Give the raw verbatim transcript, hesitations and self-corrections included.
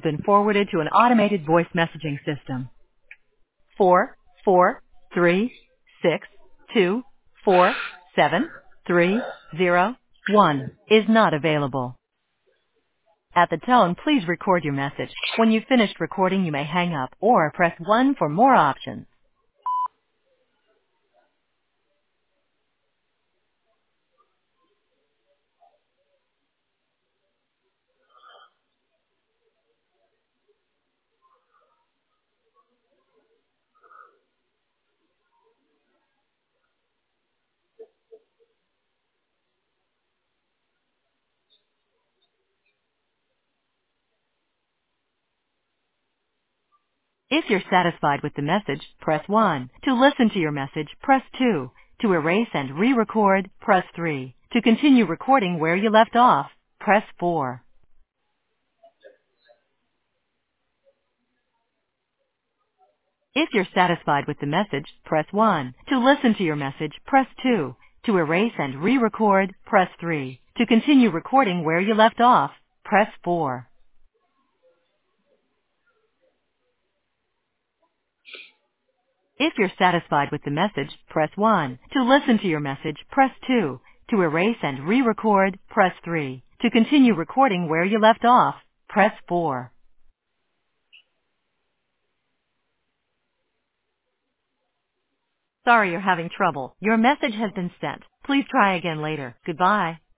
has been forwarded to an automated voice messaging system. Four, four, three, six, two, four, seven, three, zero, one is not available. At the tone, please record your message. When you've finished recording, you may hang up or press one for more options. If you're satisfied with the message, press one. To listen to your message, press two. To erase and re-record, press three. To continue recording where you left off, press four. If you're satisfied with the message, press one. To listen to your message, press two. To erase and re-record, press three. To continue recording where you left off, press four. If you're satisfied with the message, press one. To listen to your message, press two. To erase and re-record, press three. To continue recording where you left off, press four. Sorry you're having trouble. Your message has been sent. Please try again later. Goodbye.